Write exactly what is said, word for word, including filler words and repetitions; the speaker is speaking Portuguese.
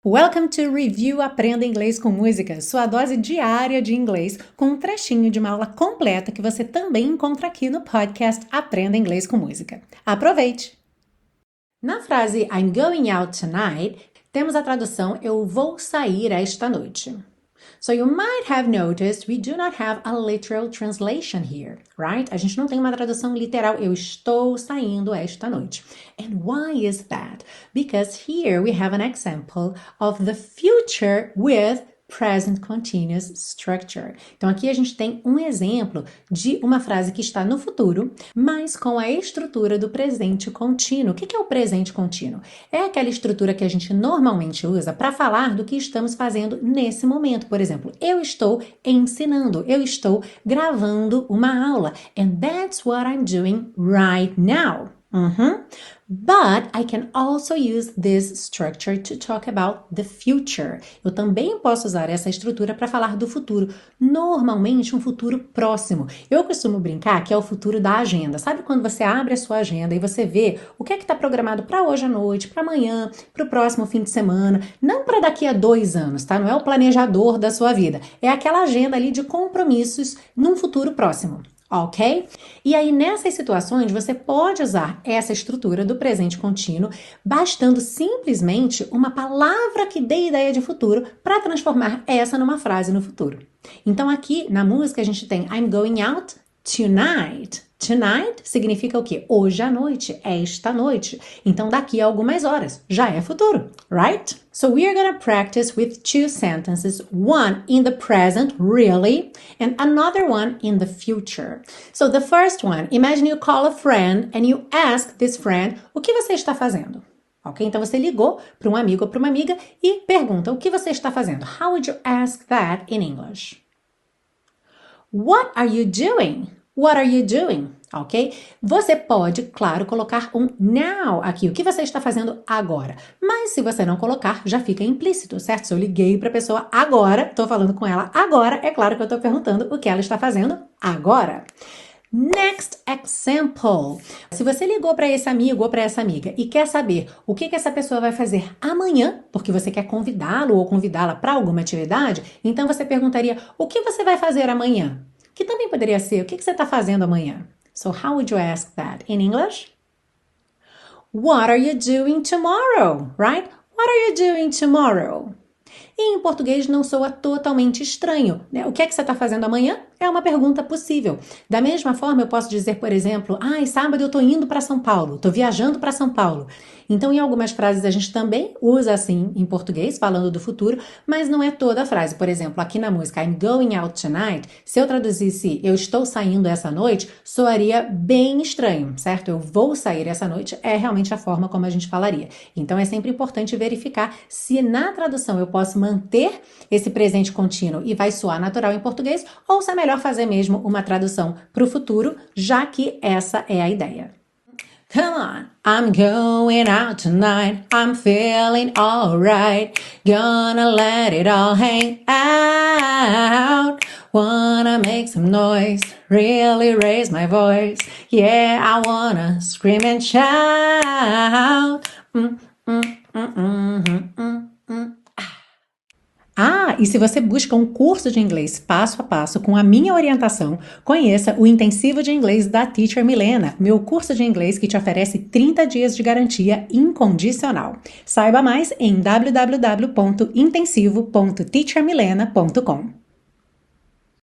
Welcome to Review Aprenda Inglês com Música, sua dose diária de inglês, com um trechinho de uma aula completa que você também encontra aqui no podcast Aprenda Inglês com Música. Aproveite! Na frase I'm going out tonight, temos a tradução eu vou sair esta noite. So you might have noticed we do not have a literal translation here, right? A gente não tem uma tradução literal, eu estou saindo esta noite. And why is that? Because here we have an example of the future with present continuous structure. Então aqui a gente tem um exemplo de uma frase que está no futuro, mas com a estrutura do presente contínuo. O que é o presente contínuo? É aquela estrutura que a gente normalmente usa para falar do que estamos fazendo nesse momento. Por exemplo, eu estou ensinando, eu estou gravando uma aula. And that's what I'm doing right now. Mm-hmm. But I can also use this structure to talk about the future. Eu também posso usar essa estrutura para falar do futuro, normalmente um futuro próximo. Eu costumo brincar que é o futuro da agenda. Sabe quando você abre a sua agenda e você vê o que é que está programado para hoje à noite, para amanhã, para o próximo fim de semana, não para daqui a dois anos, tá? Não é o planejador da sua vida, é aquela agenda ali de compromissos num futuro próximo. Ok? E aí, nessas situações, você pode usar essa estrutura do presente contínuo, bastando simplesmente uma palavra que dê ideia de futuro para transformar essa numa frase no futuro. Então, aqui na música, a gente tem I'm going out tonight. Tonight significa o quê? Hoje à noite, esta noite. Então, daqui a algumas horas, já é futuro, right? So we are going to practice with two sentences, one in the present, really, and another one in the future. So the first one, imagine you call a friend and you ask this friend, o que você está fazendo? Ok? Então você ligou para um amigo ou para uma amiga e pergunta, o que você está fazendo? How would you ask that in English? What are you doing? What are you doing? Ok? Você pode, claro, colocar um now aqui. O que você está fazendo agora? Mas se você não colocar, já fica implícito, certo? Se eu liguei para a pessoa agora, estou falando com ela agora, é claro que eu estou perguntando o que ela está fazendo agora. Next example. Se você ligou para esse amigo ou para essa amiga e quer saber o que, que essa pessoa vai fazer amanhã, porque você quer convidá-lo ou convidá-la para alguma atividade, então você perguntaria, o que você vai fazer amanhã? Que também poderia ser, o que, que você está fazendo amanhã? So how would you ask that in English? What are you doing tomorrow? Right? What are you doing tomorrow? E em português não soa totalmente estranho, né? O que é que você está fazendo amanhã? É uma pergunta possível. Da mesma forma, eu posso dizer, por exemplo, ah, sábado eu estou indo para São Paulo, estou viajando para São Paulo. Então, em algumas frases a gente também usa assim em português, falando do futuro, mas não é toda a frase. Por exemplo, aqui na música I'm going out tonight, se eu traduzisse eu estou saindo essa noite, soaria bem estranho, certo? Eu vou sair essa noite é realmente a forma como a gente falaria. Então, é sempre importante verificar se na tradução eu posso manter esse presente contínuo e vai soar natural em português, ou se é melhor fazer mesmo uma tradução para o futuro, já que essa é a ideia. Come on, I'm going out tonight, I'm feeling alright, gonna let it all hang out, wanna make some noise, really raise my voice, yeah, I wanna scream and shout, mm, mm, mm, mm, mm, mm, mm. Ah, e se você busca um curso de inglês passo a passo com a minha orientação, conheça o Intensivo de Inglês da Teacher Milena, meu curso de inglês que te oferece trinta dias de garantia incondicional. Saiba mais em w w w ponto intensivo ponto teacher milena ponto com.